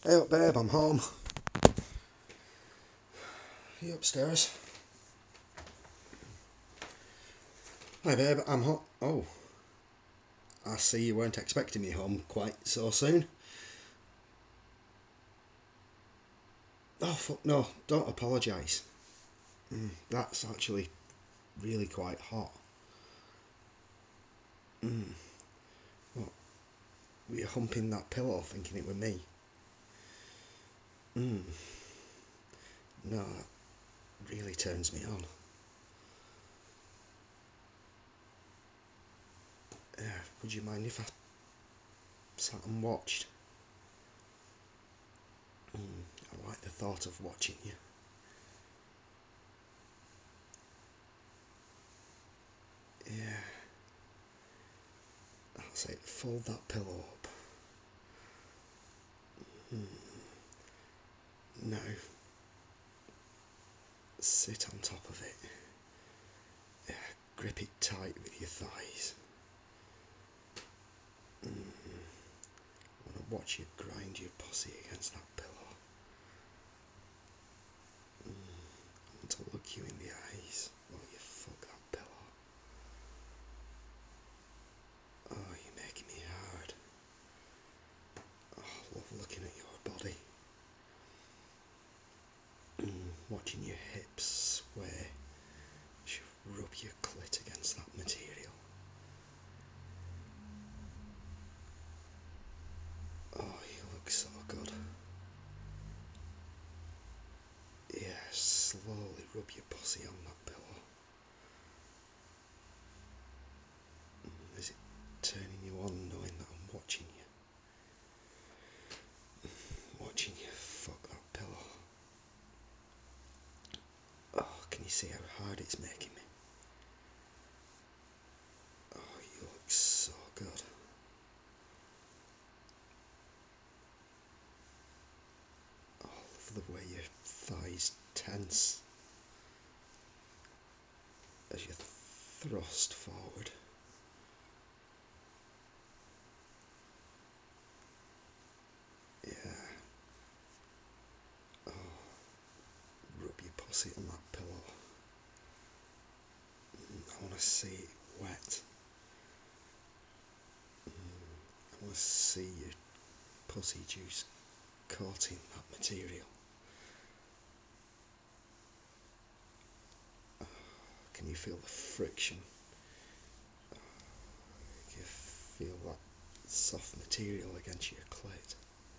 Hey up, babe, I'm home. You upstairs? Hi, babe, I'm home. Oh, I see you weren't expecting me home quite so soon. Oh, fuck no, don't apologise. That's actually really quite hot. What, were you humping that pillow thinking it were me? No, that really turns me on. Would you mind if I sat and watched? I like the thought of watching you. Yeah, that's it. Fold that pillow up. Now, sit on top of it. Grip it tight with your thighs. I want to watch you grind your pussy against that pillow. I want to look you in the eyes while you fuck that pillow. Oh, you're making me hard. Oh, I love looking at your body. Watching your hips sway as you rub your clit against that material. Oh, you look so good. Yeah, slowly rub your pussy on that pillow. Is it turning you on knowing that I'm watching you? Watching you fuck that pillow. Oh, can you see how hard it's making me? Oh, you look so good. Oh, I love the way your thighs tense as you thrust forward. Yeah. Oh, rub your pussy on that pillow. I want to see it wet. I want to see your pussy juice coating that material. Can you feel the friction? Can you feel that soft material against your clit?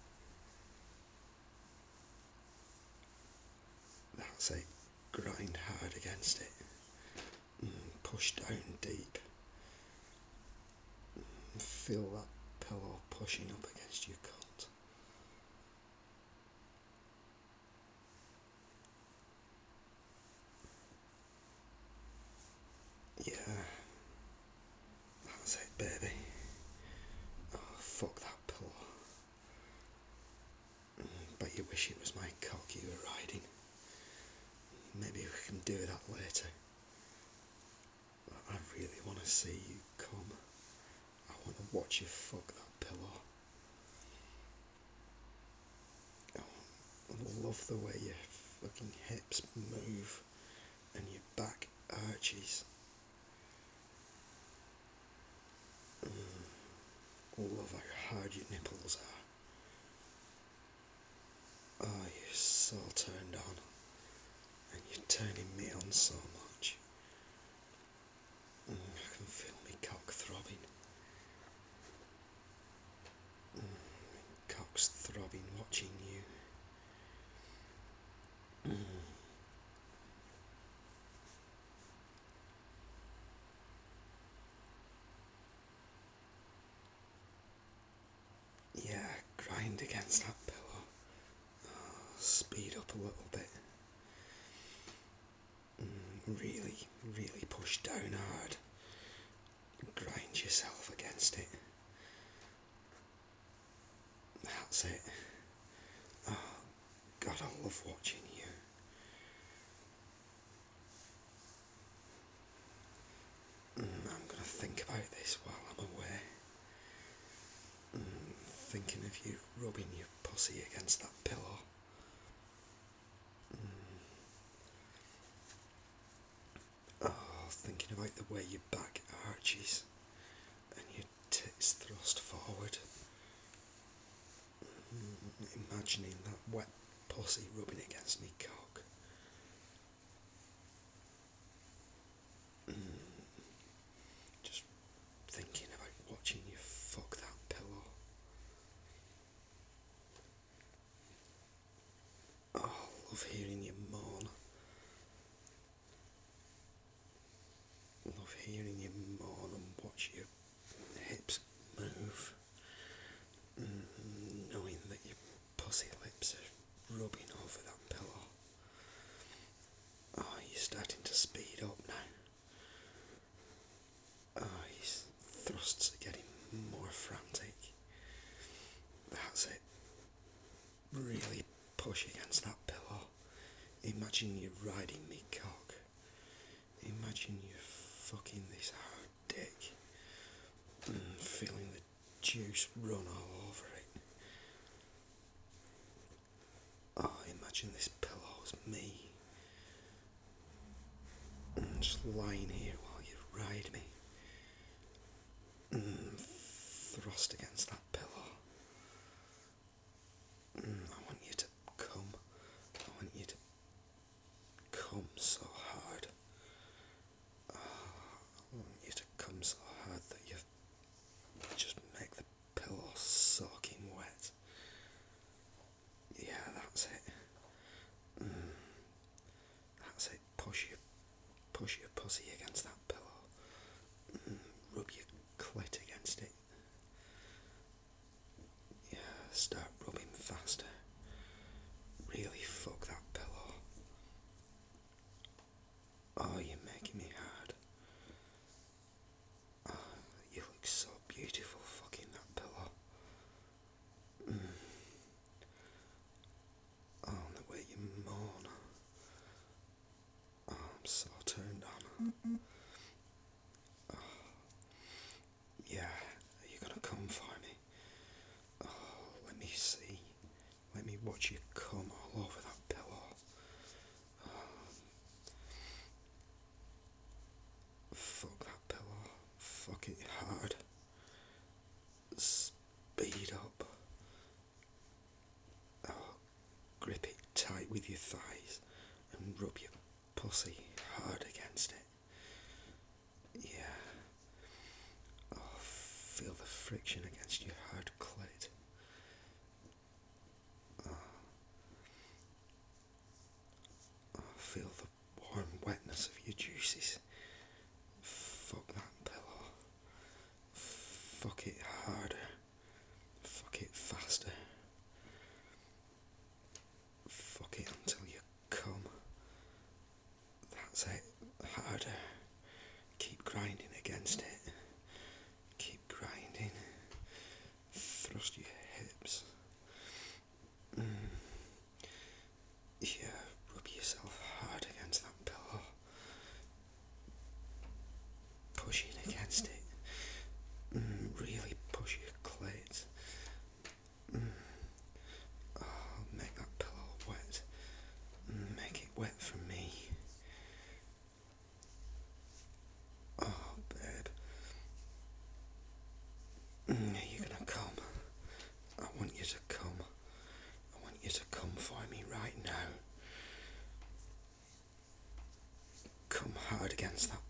That's it. Grind hard against it. Push down deep. Feel that pillow pushing up against your cunt. Yeah, that's it, baby. Oh, fuck that pillow. Bet you wish it was my cock you were riding. Maybe we can do that later. I really want to see you come. I want to watch you fuck that pillow. I love the way your fucking hips move and your back arches. I love how hard your nipples are. Oh, you're so turned on. And you're turning me on so much. I can feel my cock throbbing. Cock's throbbing watching you. Yeah, grind against that pillow. Oh, speed up a little bit. Really, really push down hard. Grind yourself against it. That's it. Oh, God, I love watching you. I'm going to think about this while I'm away. Thinking of you rubbing your pussy pussy against that pillow. Oh, thinking about the way your back arches and your tits thrust forward. Imagining that wet pussy rubbing against me cock. Just thinking about watching you fuck that pillow. Oh, love hearing you moan. Love hearing you moan and watch your hips move. Knowing that your pussy lips are rubbing over that pillow. Oh, you're starting to speed up now. Oh, his thrusts are getting more frantic. That's it. Really push against that pillow. Imagine you riding me cock. Imagine you fucking this hard dick. Feeling the juice run all over it. Oh, imagine this pillow's me. Just lying here while you ride me. Thrust against that pillow. I want you to come. I want you to come so hard. I want you to come so hard that you just make the pillow soaking wet. Yeah, that's it. That's it. Push your pussy against that pillow. Rub your clit against it. Yeah, start rubbing faster. Really fuck that pillow. Oh, you're making me hard. Oh, you look so beautiful fucking that pillow. Oh, and the way you moan. Oh, I'm so turned on. Yeah, are you gonna come for me? Oh, let me see. Let me watch you come all over that pillow. Fuck that pillow. Fuck it hard. Speed up. Oh, grip it tight with your thighs and rub your pussy hard against it. Yeah. Oh, feel the friction against your hard clit. Oh, feel the warm wetness of your juices. Fuck that pillow. Fuck it harder. Fuck it faster. Fuck it until you come. That's it. Harder. Keep grinding against it. Keep grinding. Thrust your hips. Yeah, rub yourself hard against that pillow. Pushing against it. Really push your clit. Oh, make that pillow wet. Make it wet for me. Oh, babe. Are you gonna come? I want you to come. I want you to come for me right now. Come hard against that